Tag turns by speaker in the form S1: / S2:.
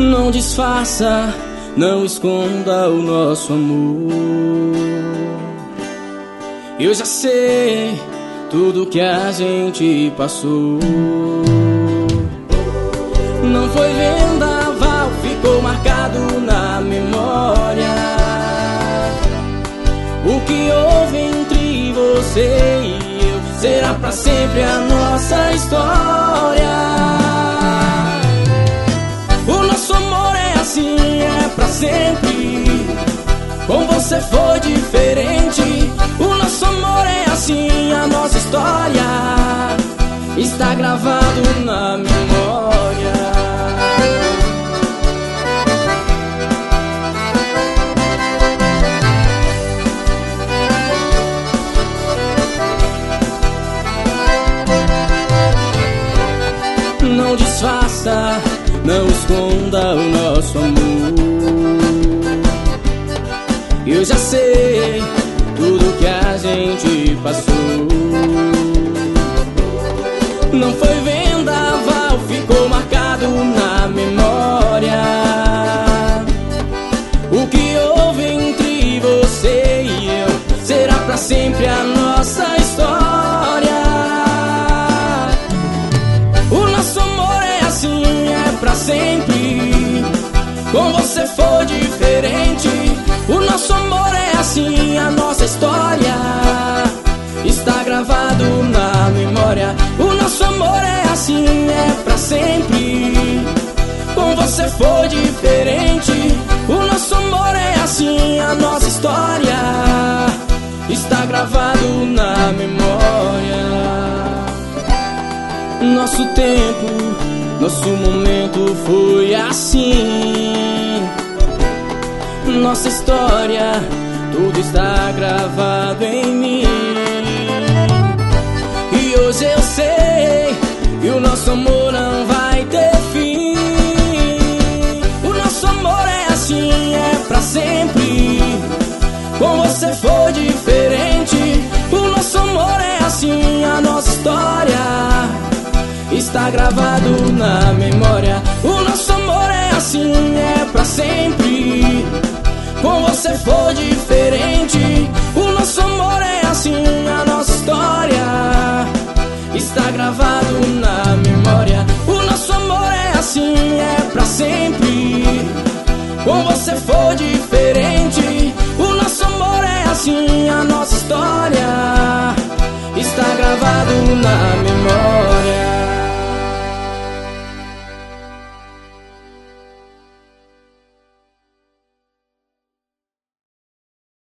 S1: Não disfarça, não esconda o nosso amor. Eu já sei tudo que a gente passou. Não foi vendaval, ficou marcado na memória. O que houve entre você e eu será pra sempre a nossa história. O nosso amor é assim, é pra sempre. Com você foi diferente. O nosso amor é assim, a nossa história está gravado na memória. Não disfarça, não esconda o nosso amor. Eu já sei tudo que a gente passou. Não foi vendaval, ficou marcado na memória. O que houve entre você e eu será pra sempre a nossa história. O nosso amor é assim, é pra sempre. Com você foi diferente. O nosso amor é assim, a nossa história está gravado na memória. O nosso amor é assim, é pra sempre. Com você foi diferente. O nosso amor é assim, a nossa história está gravado na memória. Nosso tempo, nosso momento foi assim. Nossa história, tudo está gravado em mim. E hoje eu sei que o nosso amor não vai ter fim. O nosso amor é assim, é pra sempre. Com você foi diferente. O nosso amor é assim, a nossa história está gravado na memória. O nosso amor é assim, é pra sempre. Com você foi diferente. O nosso amor é assim, a nossa história está gravado na memória. O nosso amor é assim, é pra sempre. Com você foi diferente. O nosso amor é assim, a nossa história está gravado na memória.